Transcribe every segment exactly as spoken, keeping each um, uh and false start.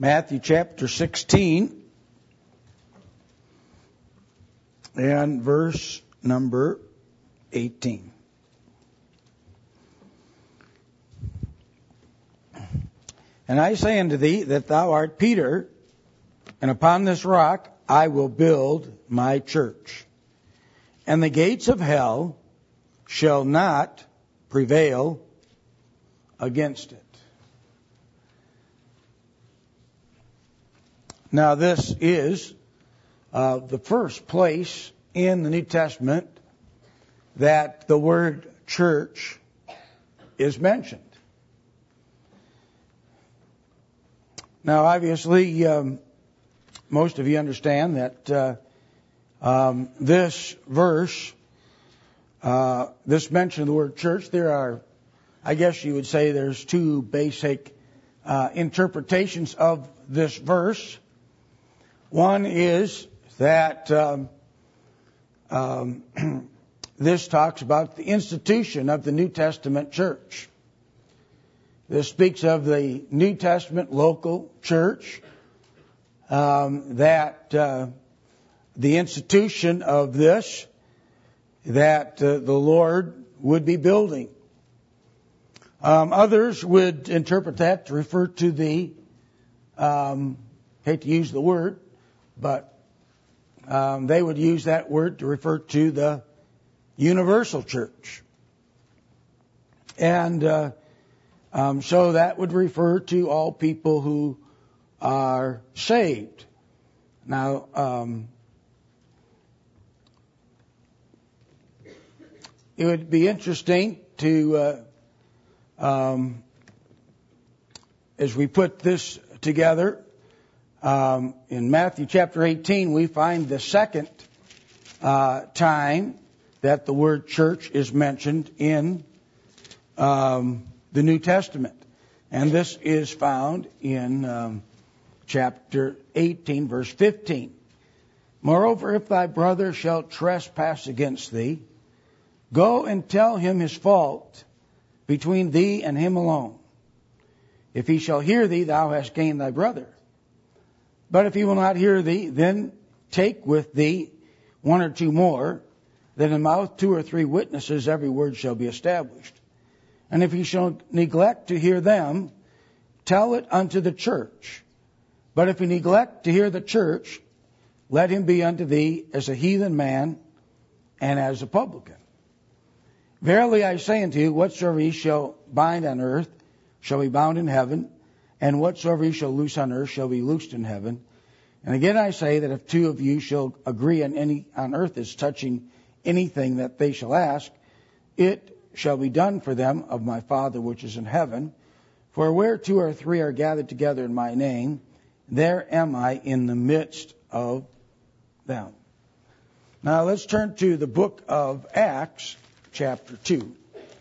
Matthew chapter sixteen and verse number eighteen. And I say unto thee that thou art Peter, and upon this rock I will build my church, and the gates of hell shall not prevail against it. Now this is uh, the first place in the New Testament that the word church is mentioned. Now obviously um, most of you understand that uh, um, this verse, uh, this mention of the word church, there are, I guess you would say there's two basic uh, interpretations of this verse. One is that um, um, this talks about the institution of the New Testament church. This speaks of the New Testament local church, um, that uh, the institution of this, that uh, the Lord would be building. Um, others would interpret that to refer to the, um, hate to use the word, but um, they would use that word to refer to the universal church. And uh, um, so that would refer to all people who are saved. Now, um, it would be interesting to, uh, um, as we put this together, um, in Matthew chapter eighteen, we find the second uh, time that the word church is mentioned in um, the New Testament. And this is found in um, chapter eighteen, verse fifteen. Moreover, if thy brother shall trespass against thee, go and tell him his fault between thee and him alone. If he shall hear thee, thou hast gained thy brother. But if he will not hear thee, then take with thee one or two more, that in the mouth two or three witnesses every word shall be established. And if he shall neglect to hear them, tell it unto the church. But if he neglect to hear the church, let him be unto thee as a heathen man and as a publican. Verily I say unto you, whatsoever ye shall bind on earth shall be bound in heaven, and whatsoever ye shall loose on earth shall be loosed in heaven. And again I say that if two of you shall agree on any on earth as touching anything that they shall ask, it shall be done for them of my Father which is in heaven. For where two or three are gathered together in my name, there am I in the midst of them. Now let's turn to the book of Acts, chapter two.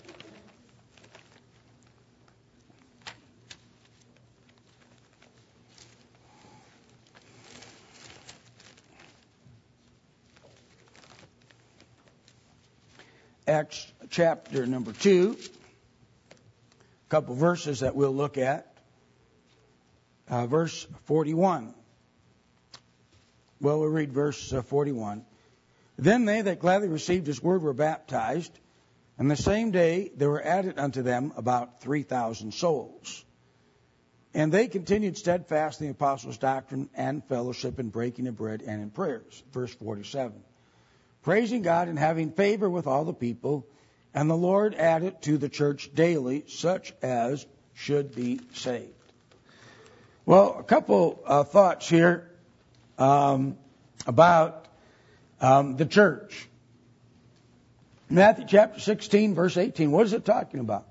Acts chapter number two, a couple verses that we'll look at. Uh, verse forty-one. Well, we'll read verse uh, forty-one. Then they that gladly received his word were baptized, and the same day there were added unto them about three thousand souls. And they continued steadfast in the apostles' doctrine and fellowship, in breaking of bread and in prayers. Verse forty-seven. Praising God and having favor with all the people, and the Lord added to the church daily such as should be saved. Well, a couple uh, thoughts here um, about um, the church. Matthew chapter sixteen, verse eighteen. What is it talking about?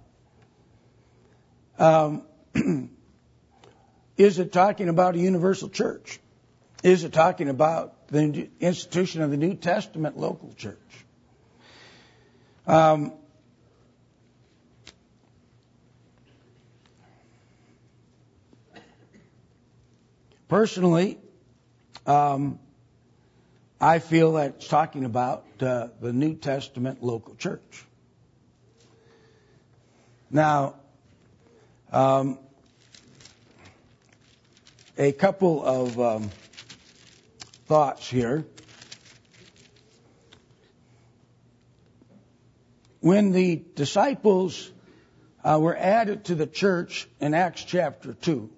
Um, is it talking about a universal church? Is it talking about the institution of the New Testament local church? Um, personally, um, I feel that it's talking about uh, the New Testament local church. Now, um, a couple of um, thoughts here. When the disciples uh, were added to the church in Acts chapter two,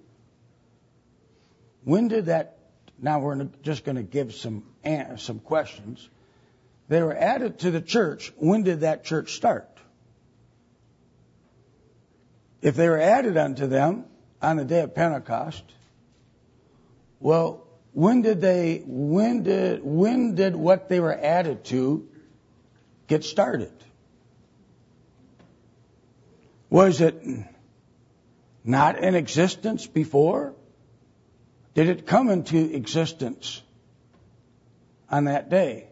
when did that, now we're just going to give some some questions. They were added to the church. When did that church start? If they were added unto them on the day of Pentecost, well, when did they, when did, when did what they were added to get started? Was it not in existence before? Did it come into existence on that day?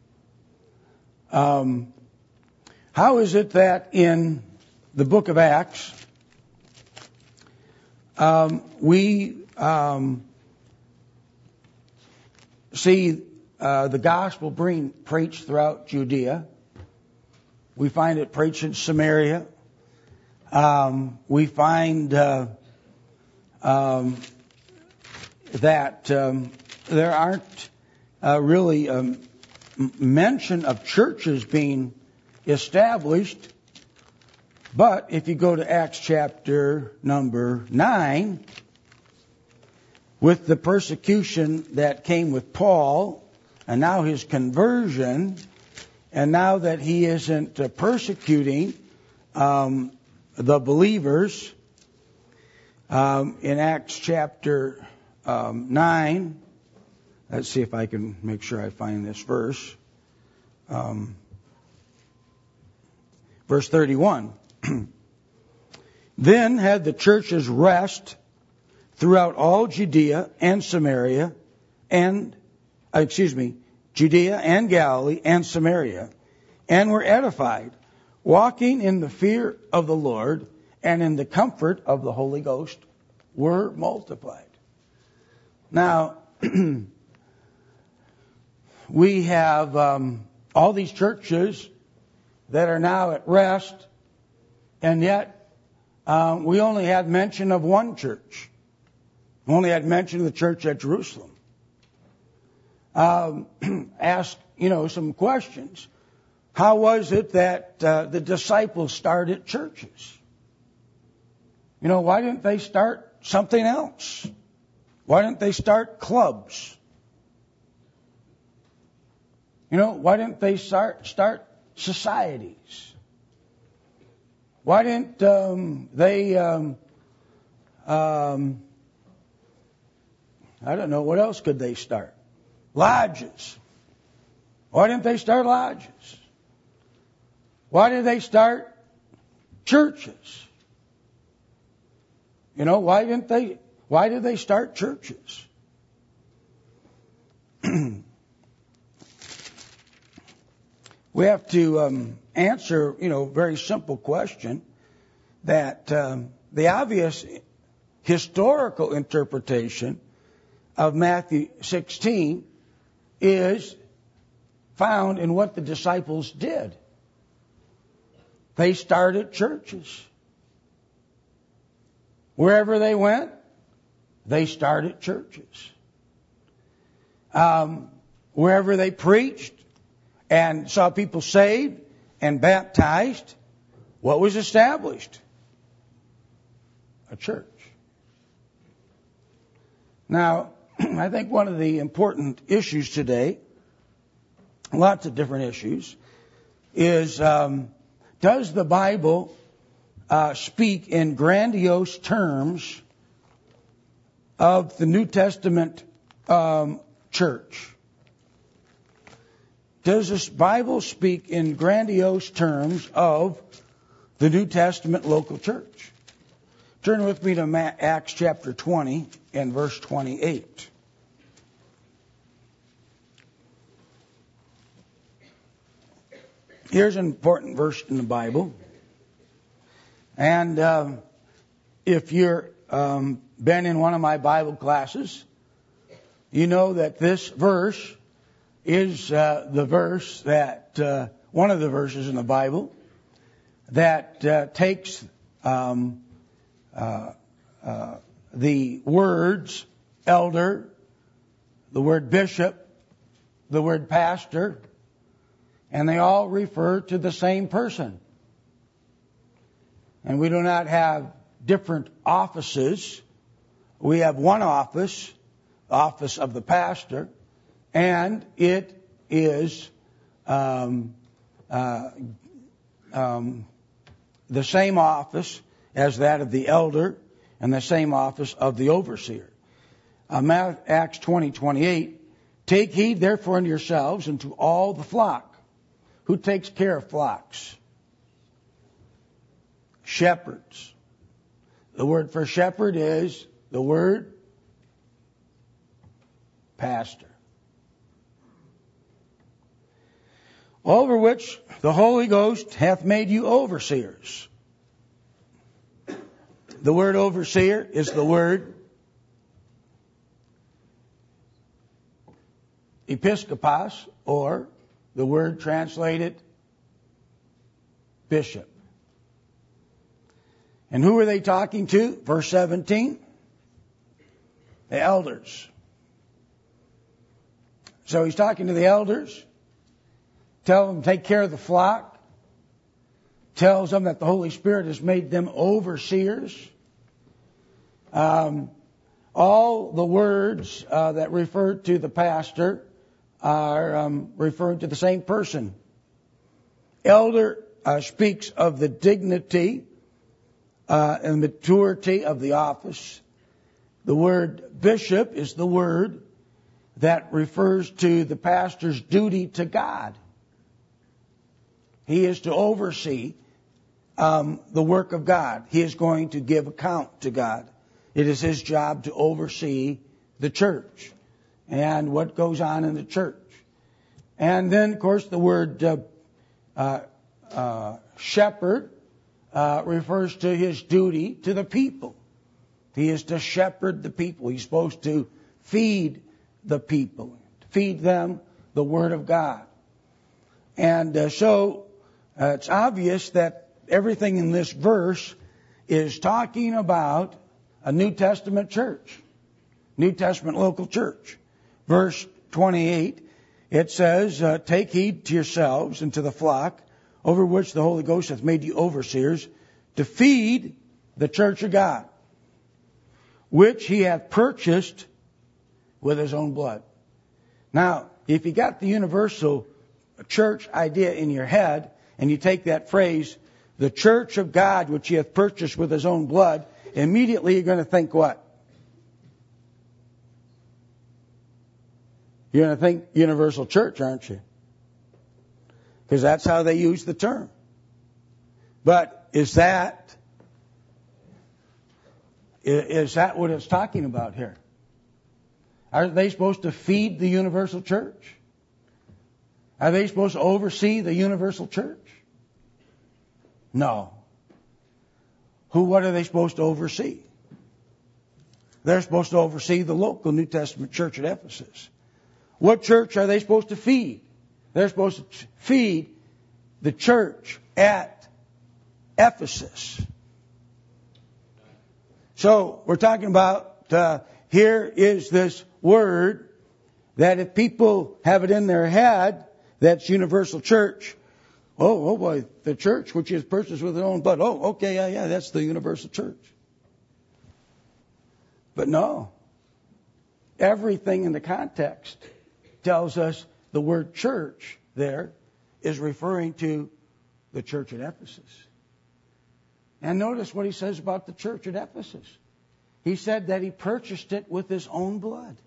Um, how is it that in the book of Acts, um, we um, see uh, the gospel being preached throughout Judea? We find it preached in Samaria. Um, we find uh, um, that um, there aren't uh, really um, mention of churches being established. But if you go to Acts chapter number nine, with the persecution that came with Paul, and now his conversion, and now that he isn't uh, persecuting um, the believers, um, in Acts chapter um, nine, let's see if I can make sure I find this verse. Um, verse thirty-one. Then had the churches rest throughout all Judea and Samaria, and, uh, excuse me, Judea and Galilee and Samaria, and were edified, walking in the fear of the Lord and in the comfort of the Holy Ghost, were multiplied. Now, we have um, all these churches that are now at rest, and yet um, we only had mention of one church. We only had mention of the church at Jerusalem. Um, ask, you know, some questions. How was it that uh, the disciples started churches? You know, why didn't they start something else? Why didn't they start clubs? You know, why didn't they start start societies? Why didn't um, they, um, um, I don't know, what else could they start? Lodges. Why didn't they start lodges? Why did they start churches? You know, why didn't they, why did they start churches? We have to um, answer, you know, a very simple question that um, the obvious historical interpretation of Matthew sixteen is found in what the disciples did. They started churches. Wherever they went, they started churches. Um, wherever they preached and saw people saved and baptized, what was established? A church. Now, I think one of the important issues today, lots of different issues, is um, does the Bible uh, speak in grandiose terms of the New Testament um, church? Does this Bible speak in grandiose terms of the New Testament local church? Turn with me to Acts chapter twenty and verse twenty-eight. Here's an important verse in the Bible. And um, if you've um, been in one of my Bible classes, you know that this verse is uh, the verse that, uh, one of the verses in the Bible that uh, takes um, uh, uh, the words elder, the word bishop, the word pastor, and they all refer to the same person. And we do not have different offices. We have one office, the office of the pastor, and it is um, uh, um, the same office as that of the elder and the same office of the overseer. Uh, Acts twenty twenty-eight, take heed therefore unto yourselves and to all the flock. Who takes care of flocks? Shepherds. The word for shepherd is the word pastor. Over which the Holy Ghost hath made you overseers. The word overseer is the word episkopos, or the word translated bishop. And who are they talking to? Verse seventeen. The elders. So he's talking to the elders. Tell them to take care of the flock. Tells them that the Holy Spirit has made them overseers. Um, all the words uh, that refer to the pastor are um, referring to the same person. Elder uh, speaks of the dignity uh, and maturity of the office. The word bishop is the word that refers to the pastor's duty to God. He is to oversee um, the work of God. He is going to give account to God. It is his job to oversee the church and what goes on in the church. And then, of course, the word uh, uh, uh, shepherd uh, refers to his duty to the people. He is to shepherd the people. He's supposed to feed the people, feed them the Word of God. And uh, so uh, it's obvious that everything in this verse is talking about a New Testament church, New Testament local church. Verse twenty-eight, it says, uh, take heed to yourselves and to the flock over which the Holy Ghost hath made you overseers, to feed the church of God, which he hath purchased with his own blood. Now, if you got the universal church idea in your head, and you take that phrase, the church of God, which he hath purchased with his own blood, immediately you're going to think what? You're going to think universal church, aren't you? Because that's how they use the term. But is that, is that what it's talking about here? Are they supposed to feed the universal church? Are they supposed to oversee the universal church? No. Who, what are they supposed to oversee? They're supposed to oversee the local New Testament church at Ephesus. What church are they supposed to feed? They're supposed to feed the church at Ephesus. So we're talking about, uh, here is this word that if people have it in their head, that's universal church. Oh, oh boy, the church which is purchased with their own blood. Oh, okay, yeah, yeah, that's the universal church. But no. Everything in the context tells us the word church there is referring to the church at Ephesus. And notice what he says about the church at Ephesus. He said that he purchased it with his own blood.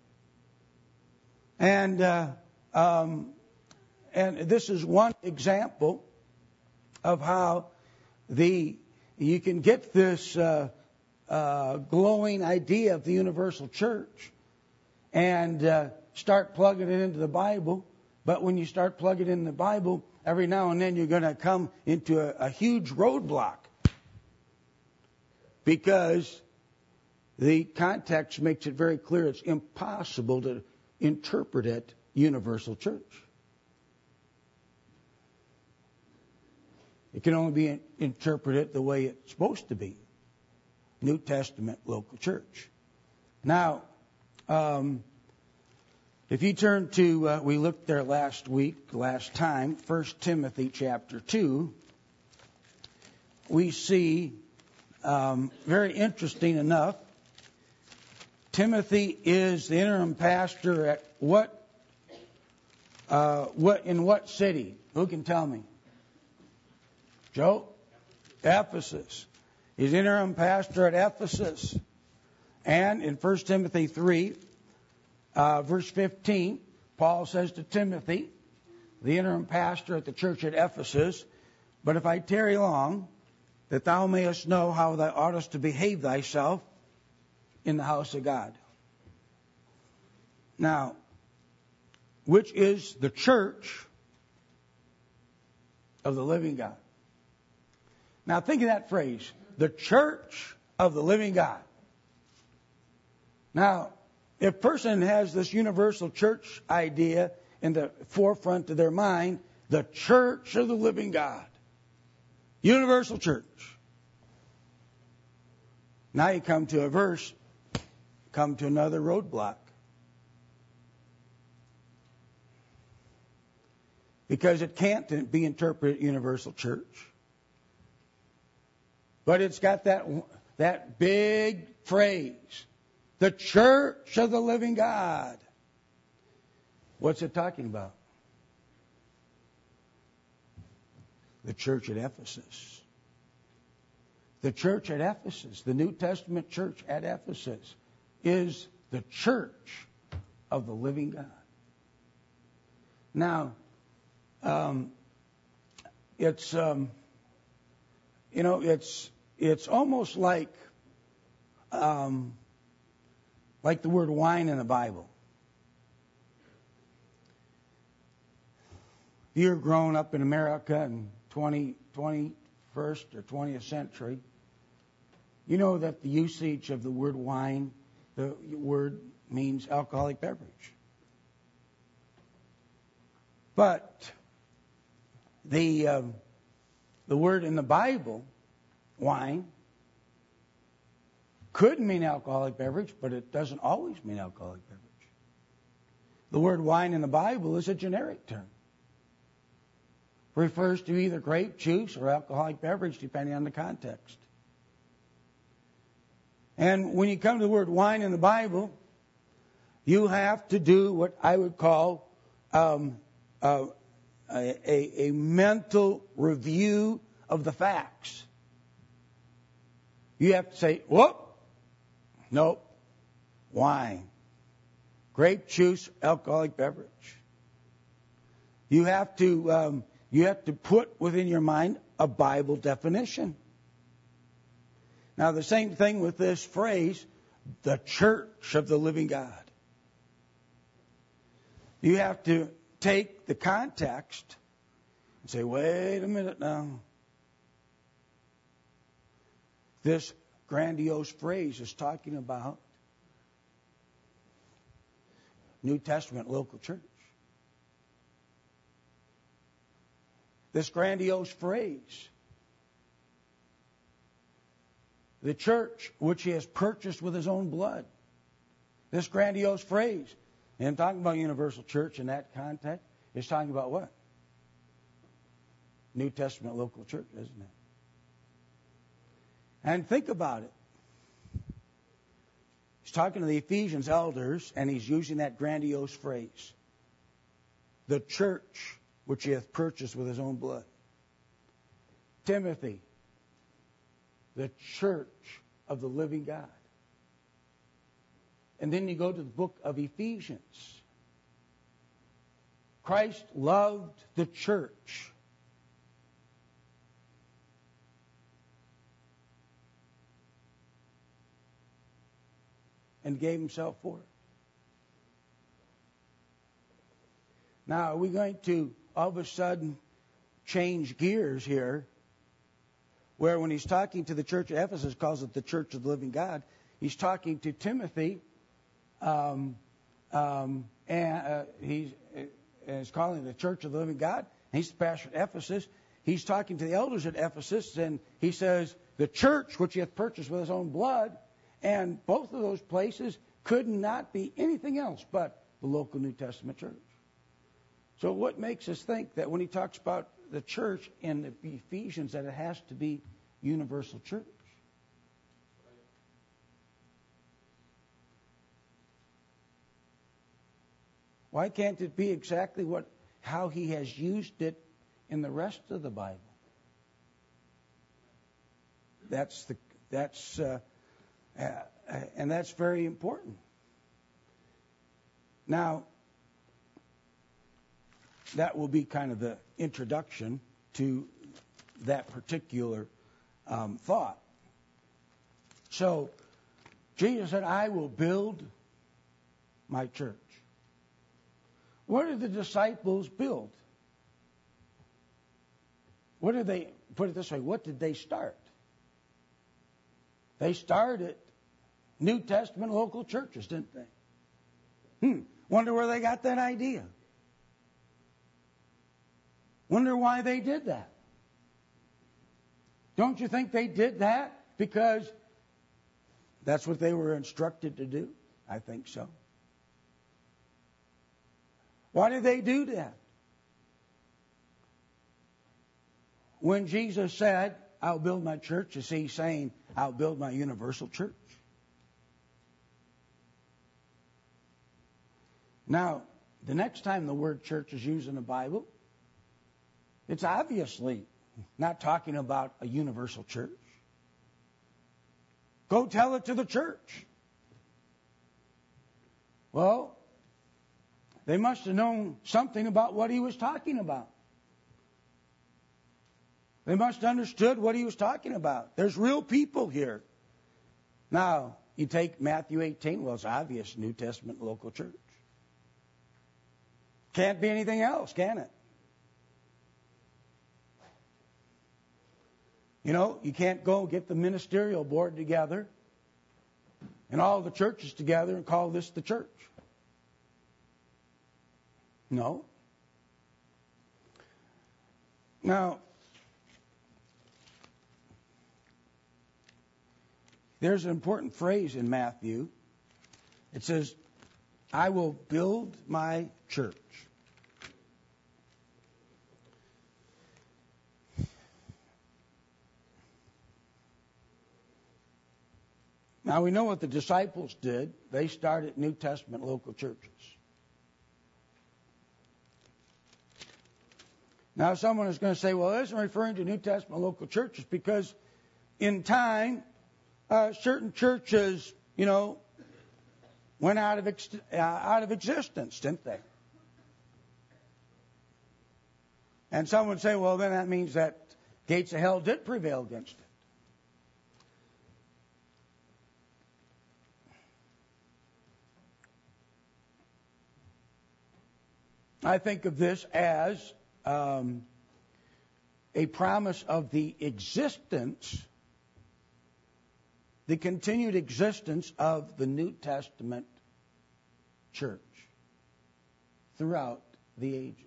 And uh, um, and this is one example of how the you can get this uh, uh, glowing idea of the universal church and uh, start plugging it into the Bible. But when you start plugging it in the Bible, every now and then you're going to come into a, a huge roadblock, because the context makes it very clear it's impossible to interpret it universal church. It can only be interpreted the way it's supposed to be, New Testament local church. Now, Um, if you turn to, uh, we looked there last week, last time, First Timothy chapter two, we see, um, very interesting enough, Timothy is the interim pastor at what, uh, what in what city? Who can tell me? Joe? Ephesus. He's interim pastor at Ephesus. And in First Timothy three, uh, verse fifteen, Paul says to Timothy, the interim pastor at the church at Ephesus, "But if I tarry long, that thou mayest know how thou oughtest to behave thyself in the house of God." Now, which is the church of the living God. Now think of that phrase, the church of the living God. Now, if a person has this universal church idea in the forefront of their mind, the church of the living God, universal church. Now you come to a verse, come to another roadblock. Because it can't be interpreted universal church. But it's got that, that big phrase, the church of the living God. What's it talking about? The church at Ephesus. The church at Ephesus, the New Testament church at Ephesus, is the church of the living God. Now, um, it's um, you know, it's it's almost like um, like the word wine in the Bible. If you're growing up in America in twenty, twenty-first or twentieth century, you know that the usage of the word wine, the word means alcoholic beverage. But the uh, the word in the Bible, wine, could mean alcoholic beverage, but it doesn't always mean alcoholic beverage. The word wine in the Bible is a generic term. It refers to either grape juice or alcoholic beverage, depending on the context. And when you come to the word wine in the Bible, you have to do what I would call um, uh, a, a, a mental review of the facts. You have to say, whoop, nope, wine, grape juice, alcoholic beverage. You have to um, you have to put within your mind a Bible definition. Now, the same thing with this phrase, the church of the living God. You have to take the context and say, wait a minute now. This grandiose phrase is talking about New Testament local church. This grandiose phrase, the church which he has purchased with his own blood. This grandiose phrase, and I'm talking about universal church in that context, is talking about what? New Testament local church, isn't it? And think about it. He's talking to the Ephesians elders, and he's using that grandiose phrase. The church which he hath purchased with his own blood. Timothy, the church of the living God. And then you go to the book of Ephesians. Christ loved the church. And gave himself for it. Now, are we going to all of a sudden change gears here, where when he's talking to the church of Ephesus, calls it the church of the living God, he's talking to Timothy, um, um, and uh, he's, uh, he's calling it the church of the living God, and he's the pastor at Ephesus. He's talking to the elders at Ephesus, and he says, the church which he hath purchased with his own blood. And both of those places could not be anything else but the local New Testament church. So what makes us think that when he talks about the church in the Ephesians that it has to be universal church? Why can't it be exactly what how he has used it in the rest of the Bible? That's the that's uh, uh, and that's very important. Now, that will be kind of the introduction to that particular um, thought. So, Jesus said, "I will build my church." What did the disciples build? What did they, put it this way, what did they start? They started New Testament local churches, didn't they? Hmm. Wonder where they got that idea. Wonder why they did that. Don't you think they did that because that's what they were instructed to do? I think so. Why did they do that? When Jesus said, "I'll build my church," is he saying, "I'll build my universal church"? Now, the next time the word church is used in the Bible, it's obviously not talking about a universal church. Go tell it to the church. Well, they must have known something about what he was talking about. They must have understood what he was talking about. There's real people here. Now, you take Matthew eighteen, well, it's obvious, New Testament local church. Can't be anything else, can it? You know, you can't go get the ministerial board together and all the churches together and call this the church. No. Now, there's an important phrase in Matthew. It says, "I will build my church." Now, we know what the disciples did. They started New Testament local churches. Now, someone is going to say, well, it isn't referring to New Testament local churches because in time, uh, certain churches, you know, went out of ex- uh, out of existence, didn't they? And some would say, well, then that means that gates of hell did prevail against it. I think of this as um, a promise of the existence, the continued existence of the New Testament church throughout the ages.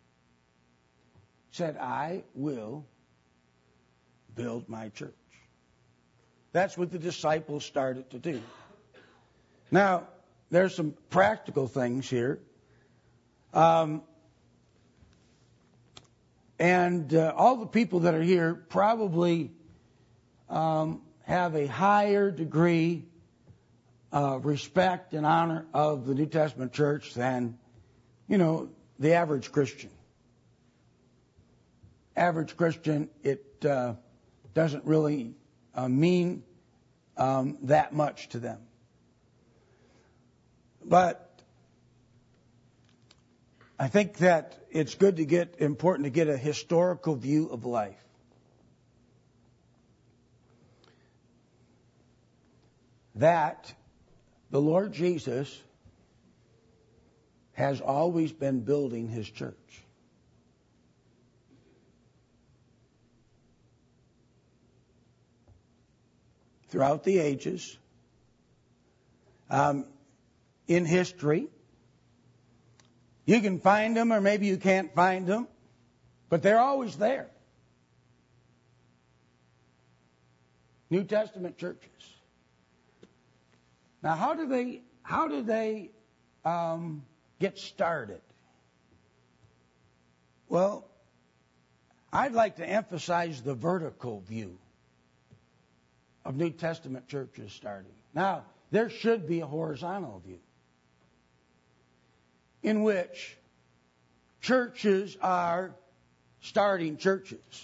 Said, "I will build my church." That's what the disciples started to do. Now, there's some practical things here. Um, and uh, all the people that are here probably um, have a higher degree of respect and honor of the New Testament church than, you know, the average Christian. Average Christian, it uh, doesn't really uh, mean um, that much to them. But I think that it's good to get, important to get a historical view of life. That the Lord Jesus has always been building his church. Throughout the ages, um, in history, you can find them or maybe you can't find them, but they're always there. New Testament churches. Now, how do they how do they um, get started? Well, I'd like to emphasize the vertical view of New Testament churches starting. Now, there should be a horizontal view in which churches are starting churches.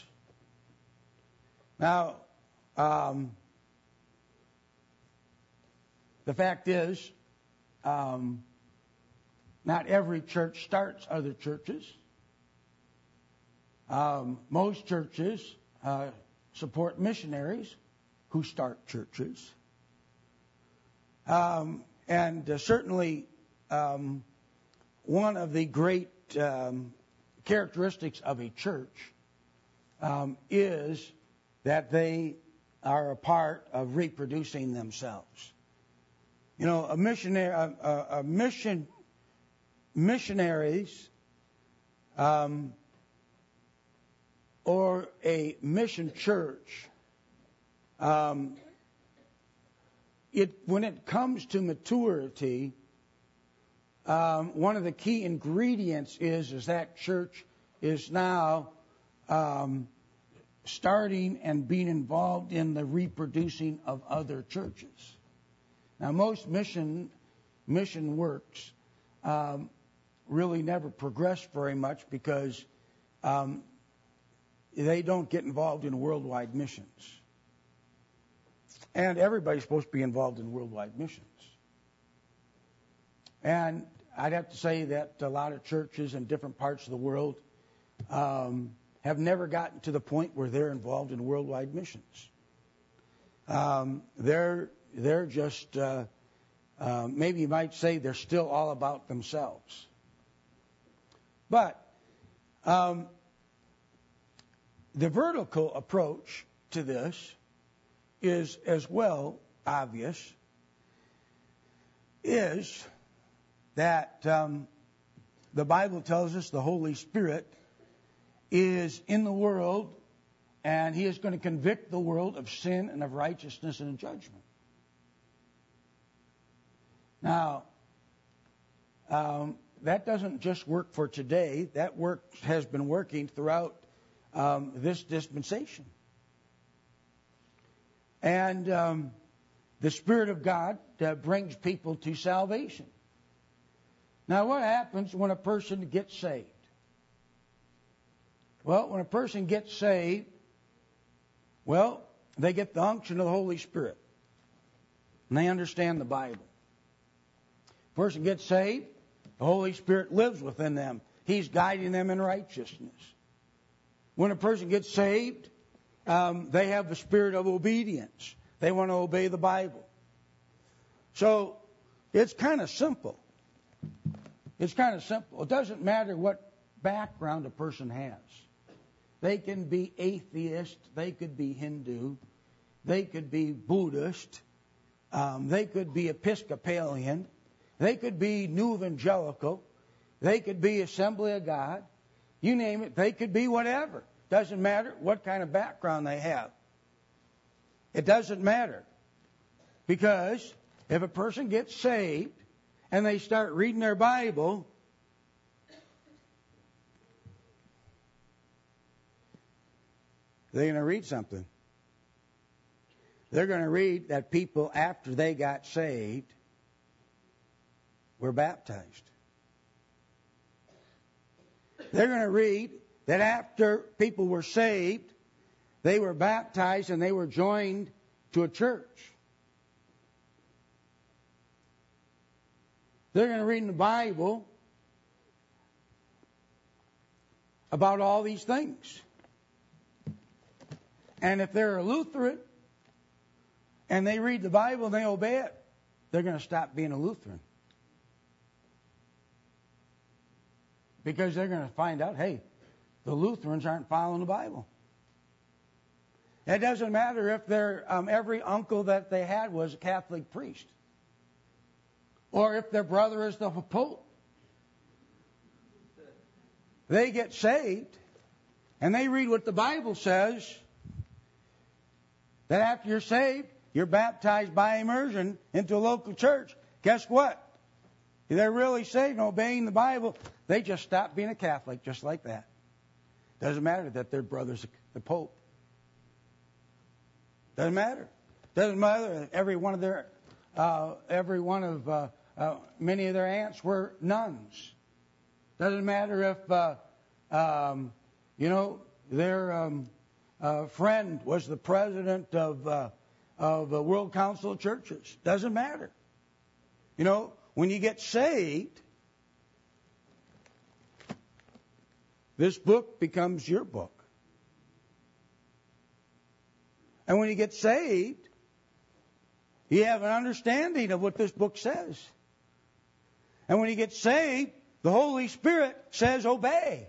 Now, um, the fact is, um, not every church starts other churches. Um, most churches uh, support missionaries who start churches. Um, and uh, certainly um, one of the great um, characteristics of a church um, is that they are a part of reproducing themselves. You know, a missionary, a, a, a mission, missionaries, um, or a mission church, um, it when it comes to maturity, um, one of the key ingredients is is that church is now um, starting and being involved in the reproducing of other churches. Now, most mission mission works um, really never progress very much because um, they don't get involved in worldwide missions. And everybody's supposed to be involved in worldwide missions. And I'd have to say that a lot of churches in different parts of the world um, have never gotten to the point where they're involved in worldwide missions. Um, they're they're just uh, uh, maybe you might say they're still all about themselves. But um, the vertical approach to this is as well obvious, is that um, the Bible tells us the Holy Spirit is in the world and He is going to convict the world of sin and of righteousness and of judgment. Now, um, that doesn't just work for today. That work has been working throughout um, this dispensation. And um, the Spirit of God uh, brings people to salvation. Now, what happens when a person gets saved? Well, when a person gets saved, well, they get the unction of the Holy Spirit. And they understand the Bible. Person gets saved, the Holy Spirit lives within them. He's guiding them in righteousness. When a person gets saved, um, they have the spirit of obedience. They want to obey the Bible. So it's kind of simple. It's kind of simple. It doesn't matter what background a person has. They can be atheist. They could be Hindu. They could be Buddhist. Um, they could be Episcopalian. They could be New Evangelical. They could be Assembly of God. You name it. They could be whatever. Doesn't matter what kind of background they have. It doesn't matter. Because if a person gets saved and they start reading their Bible, they're going to read something. They're going to read that people, after they got saved, were baptized. They're going to read that after people were saved, they were baptized and they were joined to a church. They're going to read in the Bible about all these things. And if they're a Lutheran and they read the Bible and they obey it, they're going to stop being a Lutheran. Because they're going to find out, hey, the Lutherans aren't following the Bible. It doesn't matter if their um, every uncle that they had was a Catholic priest. Or if their brother is the Pope. They get saved and they read what the Bible says, that after you're saved, you're baptized by immersion into a local church. guess what? If they're really saved and obeying the Bible, they just stop being a Catholic just like that. Doesn't matter that their brother's the Pope. Doesn't matter. Doesn't matter that every one of their, uh, every one of, uh, uh, many of their aunts were nuns. Doesn't matter if, uh, um, you know, their um, uh, friend was the president of uh, of the World Council of Churches. Doesn't matter. You know, when you get saved, this book becomes your book. And when you get saved, you have an understanding of what this book says. And when you get saved, the Holy Spirit says obey.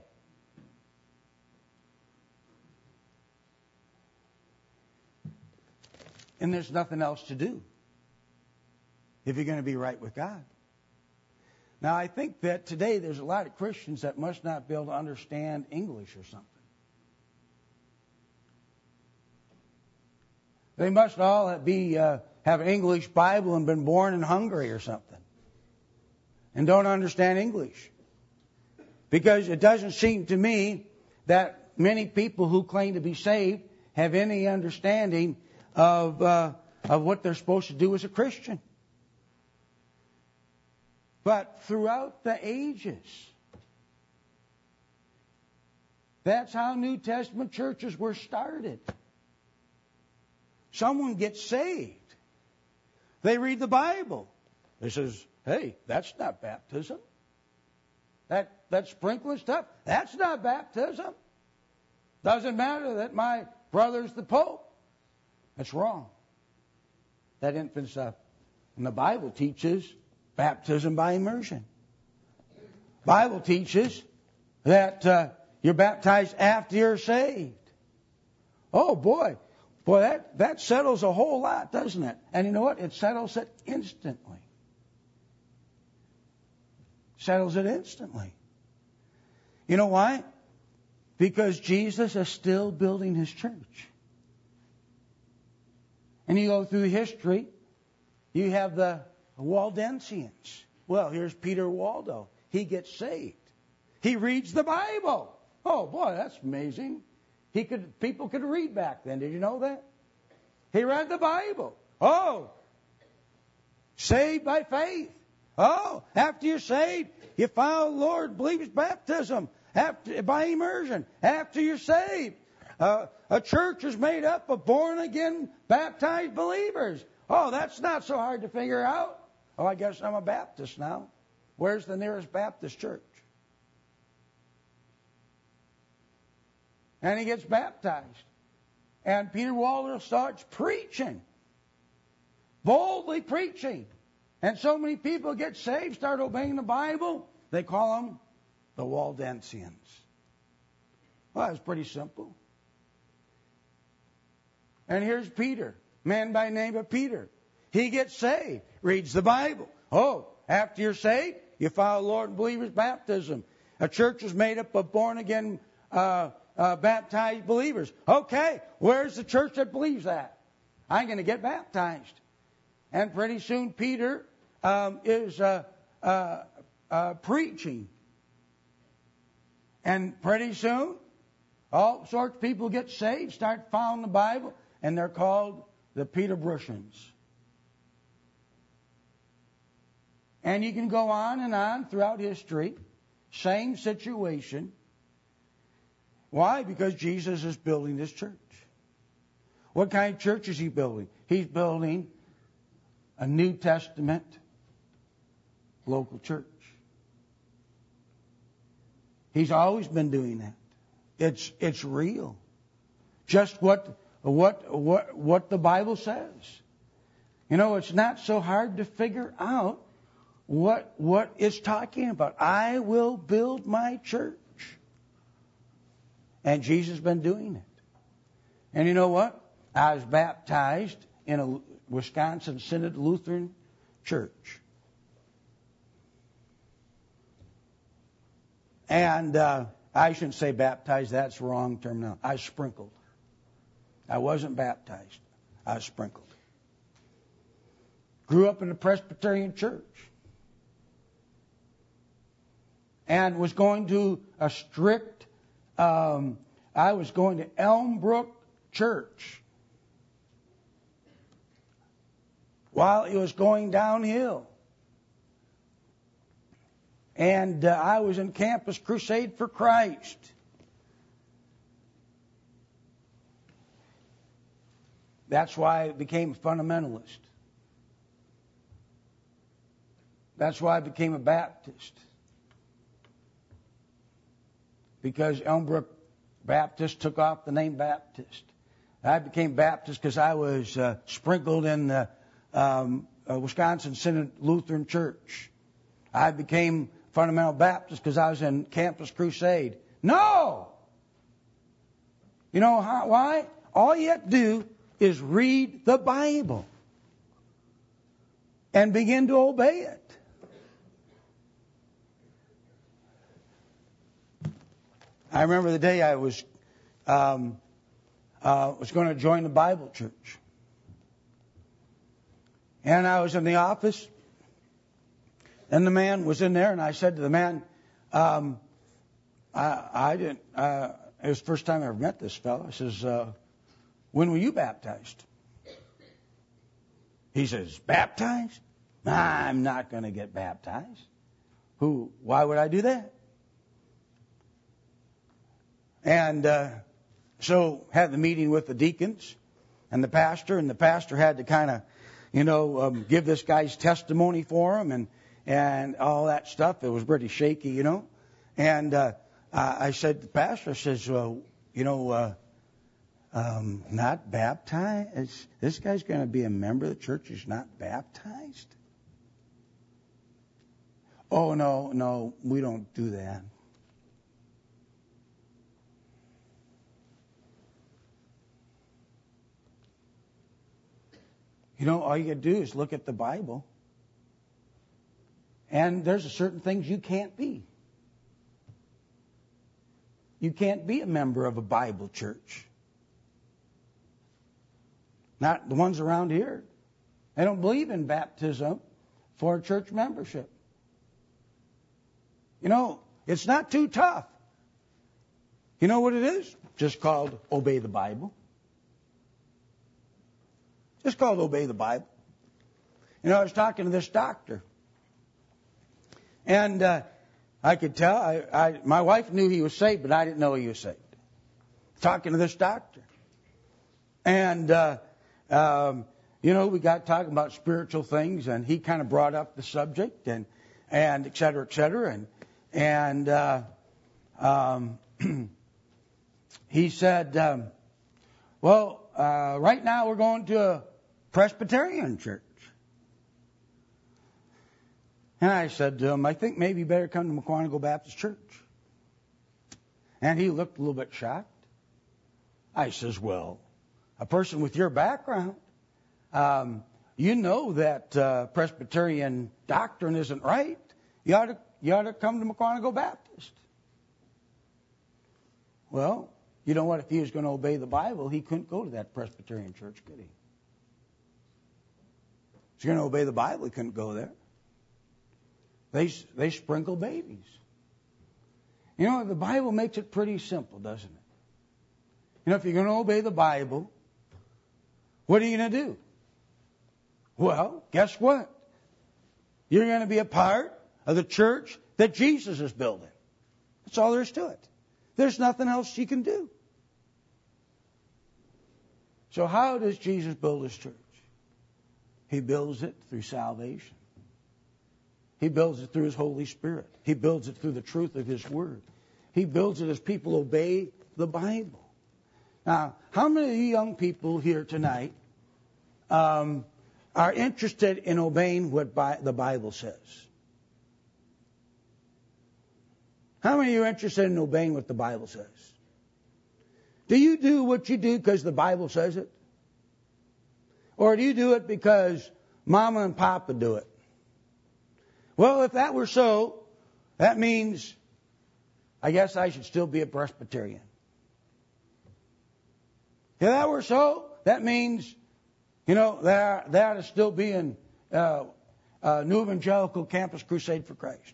And there's nothing else to do if you're going to be right with God. Now, I think that today there's a lot of Christians that must not be able to understand English or something. They must all be uh, have an English Bible and been born in Hungary or something, and don't understand English. Because it doesn't seem to me that many people who claim to be saved have any understanding of uh, of what they're supposed to do as a Christian. But throughout the ages, that's how New Testament churches were started. Someone gets saved. They read the Bible. They says, hey, that's not baptism. That, that sprinkling stuff, that's not baptism. Doesn't matter that my brother's the Pope. That's wrong. That infant's up. And the Bible teaches baptism by immersion. Bible teaches that uh, you're baptized after you're saved. Oh, boy. Boy, that, that settles a whole lot, doesn't it? And you know what? It settles it instantly. Settles it instantly. You know why? Because Jesus is still building His church. And you go through history, you have the Waldensians. Well, here's Peter Waldo. He gets saved. He reads the Bible. Oh, boy, that's amazing. He could, people could read back then. Did you know that? He read the Bible. Oh, saved by faith. Oh, after you're saved, you follow the Lord, believe His baptism after, by immersion. After you're saved, uh, a church is made up of born-again, baptized believers. Oh, that's not so hard to figure out. Oh, I guess I'm a Baptist now. Where's the nearest Baptist church? And he gets baptized. And Peter Waldo starts preaching. Boldly preaching. And so many people get saved, start obeying the Bible. They call them the Waldensians. Well, it's pretty simple. And here's Peter, man by the name of Peter. He gets saved, reads the Bible. Oh, after you're saved, you follow the Lord and believe His baptism. A church is made up of born-again, uh, uh, baptized believers. Okay, where's the church that believes that? I'm going to get baptized. And pretty soon Peter um, is uh, uh, uh, preaching. And pretty soon, all sorts of people get saved, start following the Bible, and they're called the Peterbrusians. And you can go on and on throughout history. Same situation. Why? Because Jesus is building this church. What kind of church is He building? He's building a New Testament local church. He's always been doing that. It's it's real. Just what what what what the Bible says. You know, it's not so hard to figure out what what it's talking about. I will build my church. And Jesus has been doing it. And you know what? I was baptized in a Wisconsin Synod Lutheran church. And uh, I shouldn't say baptized. That's the wrong term now. I was sprinkled. I wasn't baptized. I was sprinkled. grew up in a Presbyterian church, and was going to a strict, um, I was going to Elmbrook Church while it was going downhill. And uh, I was in Campus Crusade for Christ. That's why I became a fundamentalist. That's why I became a Baptist. Because Elmbrook Baptist took off the name Baptist. I became Baptist because I was uh, sprinkled in the um, uh, Wisconsin Synod Lutheran Church. I became fundamental Baptist because I was in Campus Crusade. No! You know how, why? All you have to do is read the Bible and begin to obey it. I remember the day I was um, uh, was going to join the Bible church, and I was in the office, and the man was in there, and I said to the man, um, I, I didn't. Uh, it was the first time I ever met this fellow. I says, uh, "When were you baptized?" He says, "Baptized? I'm not going to get baptized. Who? Why would I do that?" And uh, so had the meeting with the deacons and the pastor, and the pastor had to kind of, you know, um, give this guy's testimony for him and and all that stuff. It was pretty shaky, you know. And uh, I said, the pastor says, well, you know, uh, um, not baptized? This guy's going to be a member of the church who's not baptized? Oh, no, no, we don't do that. You know, all you got to do is look at the Bible. And there's a certain things you can't be. You can't be a member of a Bible church. Not the ones around here. They don't believe in baptism for church membership. You know, it's not too tough. You know what it is? Just called obey the Bible. Just called obey the Bible. You know, I was talking to this doctor. And uh, I could tell, I, I, my wife knew he was saved, but I didn't know he was saved. Talking to this doctor. And, uh, um, you know, we got talking about spiritual things, and he kind of brought up the subject, and, and et cetera, et cetera. And, and uh, um, he said, um, well, uh, right now we're going to a Presbyterian church. And I said to him, I think maybe you better come to McQuantico Baptist Church. And he looked a little bit shocked. I says, well, a person with your background, um, you know that uh, Presbyterian doctrine isn't right. You ought to, you ought to come to McQuantico Baptist. Well, you know what? If he was going to obey the Bible, he couldn't go to that Presbyterian church, could he? If he's going to obey the Bible, he couldn't go there. They they sprinkle babies. You know, the Bible makes it pretty simple, doesn't it? You know, if you're going to obey the Bible, what are you going to do? Well, guess what? You're going to be a part of the church that Jesus is building. That's all there is to it. There's nothing else you can do. So how does Jesus build his church? He builds it through salvation. He builds it through his Holy Spirit. He builds it through the truth of his word. He builds it as people obey the Bible. Now, how many of you young people here tonight um, are interested in obeying what Bi- the Bible says? How many of you are interested in obeying what the Bible says? Do you do what you do because the Bible says it? Or do you do it because Mama and Papa do it? Well, if that were so, that means I guess I should still be a Presbyterian. If that were so, that means, you know, they ought, they ought to still be in, uh, uh, New Evangelical Campus Crusade for Christ.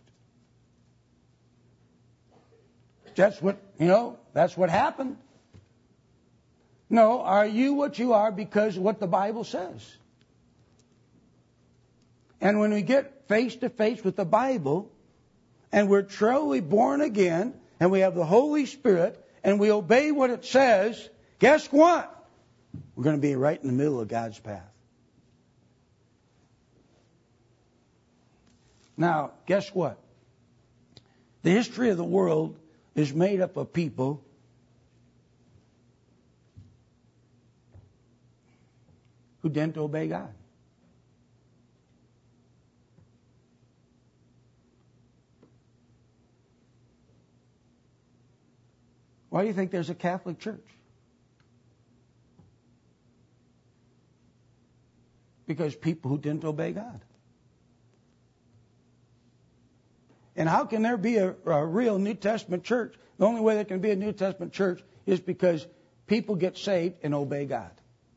That's what, you know, that's what happened. No, are you what you are because of what the Bible says? And when we get face to face with the Bible, and we're truly born again, and we have the Holy Spirit, and we obey what it says, guess what? We're going to be right in the middle of God's path. Now, guess what? The history of the world is made up of people who didn't obey God. Why do you think there's a Catholic Church? Because people who didn't obey God. And how can there be a, a real New Testament church? The only way there can be a New Testament church is because people get saved and obey God.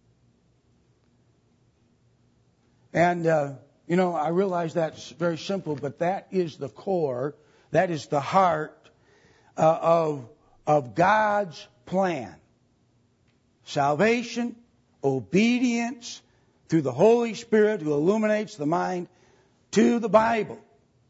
And, uh, you know, I realize that's very simple, but that is the core, that is the heart uh, of, of God's plan. Salvation, obedience through the Holy Spirit who illuminates the mind to the Bible.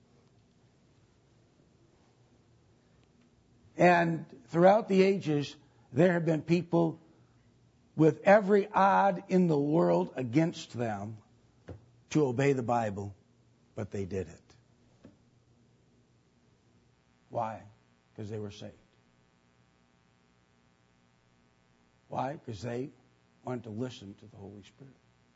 And throughout the ages, there have been people with every odd in the world against them to obey the Bible, but they did it. Why? Because they were saved. Why? Because they wanted to listen to the Holy Spirit.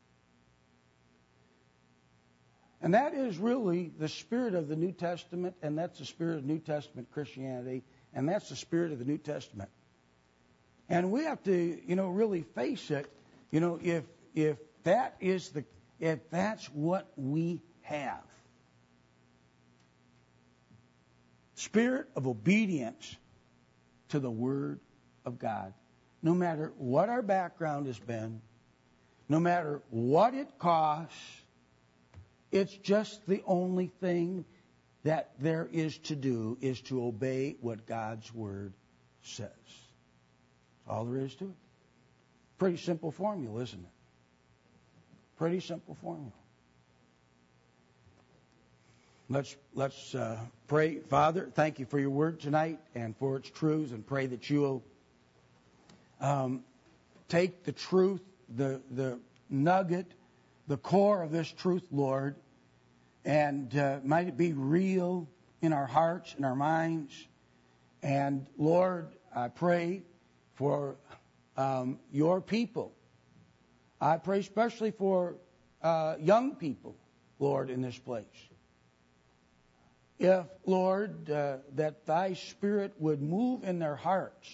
And that is really the spirit of the New Testament, and that's the spirit of New Testament Christianity. And that's the spirit of the New Testament. And we have to, you know, really face it. You know, if if that is the if that's what we have. Spirit of obedience to the Word of God. No matter what our background has been, no matter what it costs, it's just the only thing that there is to do is to obey what God's Word says. That's all there is to it. Pretty simple formula, isn't it? Pretty simple formula. Let's let's uh, pray. Father, thank you for your Word tonight and for its truths, and pray that you will um, take the truth, the the nugget, the core of this truth, Lord, and uh, might it be real in our hearts and our minds. And Lord, I pray for um, your people. I pray especially for uh, young people, Lord, in this place. If, Lord, uh, that thy Spirit would move in their hearts,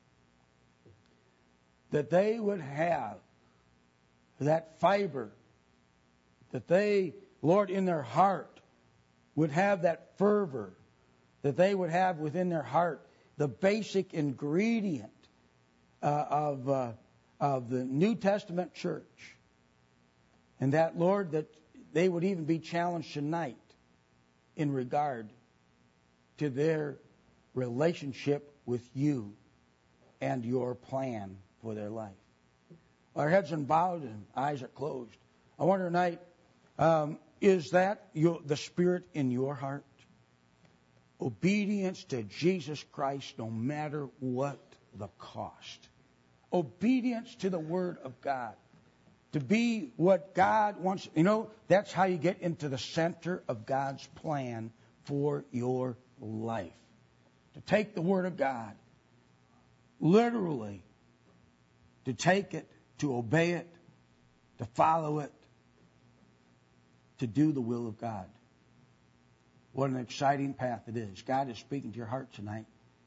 that they would have that fiber, that they, Lord, in their heart would have that fervor, that they would have within their heart the basic ingredient uh, of uh, of the New Testament church. And that, Lord, that they would even be challenged tonight in regard to their relationship with you and your plan for their life. Our heads are bowed and eyes are closed. I wonder tonight, um, is that your, the Spirit in your heart? Obedience to Jesus Christ no matter what the cost. Obedience to the Word of God. To be what God wants. You know, that's how you get into the center of God's plan for your life. To take the Word of God, literally, to take it, to obey it, to follow it, to do the will of God. What an exciting path it is. God is speaking to your heart tonight.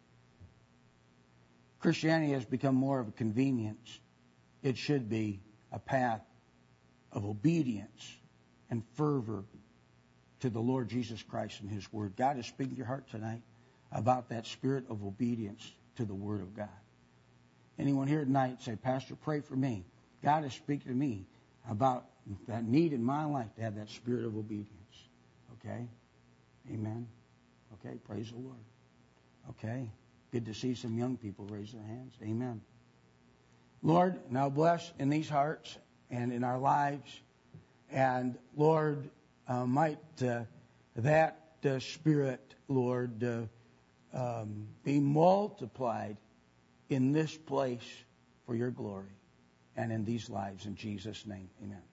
Christianity has become more of a convenience. It should be a path of obedience and fervor to the Lord Jesus Christ and His Word. God is speaking to your heart tonight about that spirit of obedience to the Word of God. Anyone here tonight say, Pastor, pray for me. God is speaking to me about that need in my life to have that spirit of obedience. Okay? Amen. Okay, praise the Lord. Okay. Good to see some young people raise their hands. Amen. Lord, now bless in these hearts and in our lives. And Lord, uh, might uh, that uh, spirit, Lord, uh, um, be multiplied in this place for your glory and in these lives. In Jesus' name, amen.